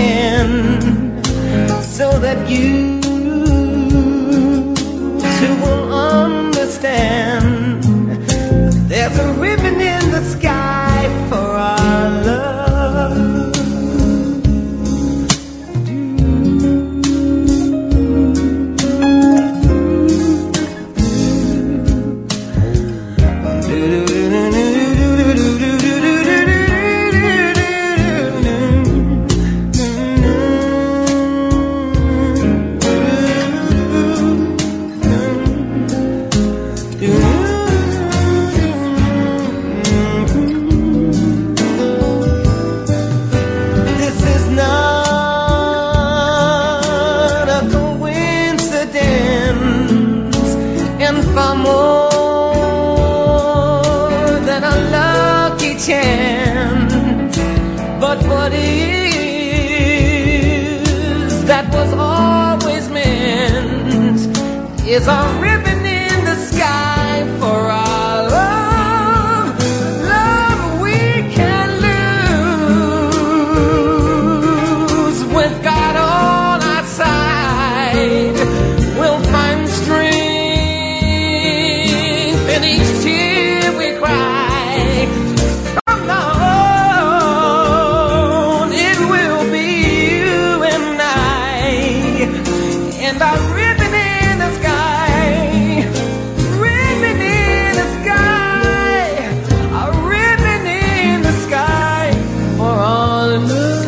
again, so that you too will understand. There's a ribbon in the sky for our love. Far more than a lucky chance, but what is that was always meant is a ribbon in the sky for our love. Love we can lose with God on our side. We'll find strength and each tear we cry. From now on, it will be you and I, and our ribbon in the sky, ribbon in the sky, a ribbon in the sky for all love.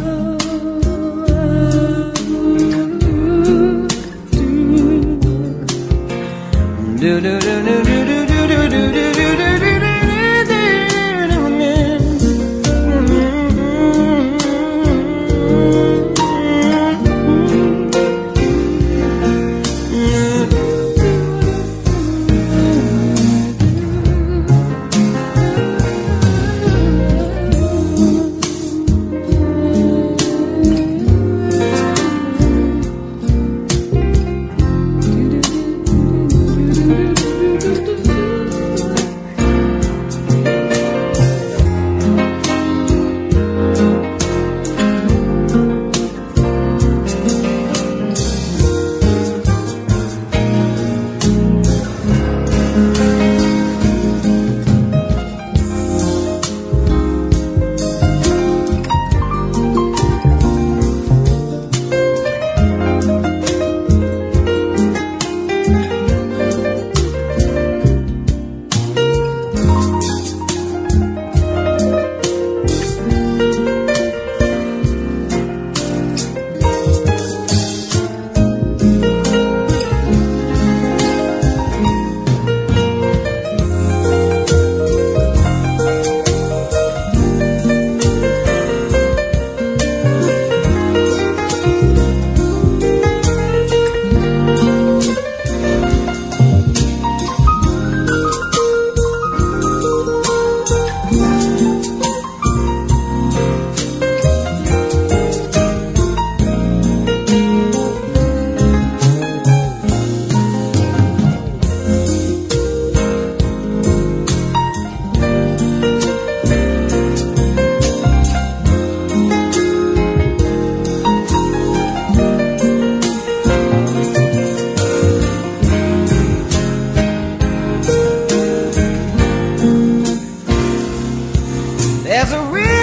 Do do do do do. There's a reason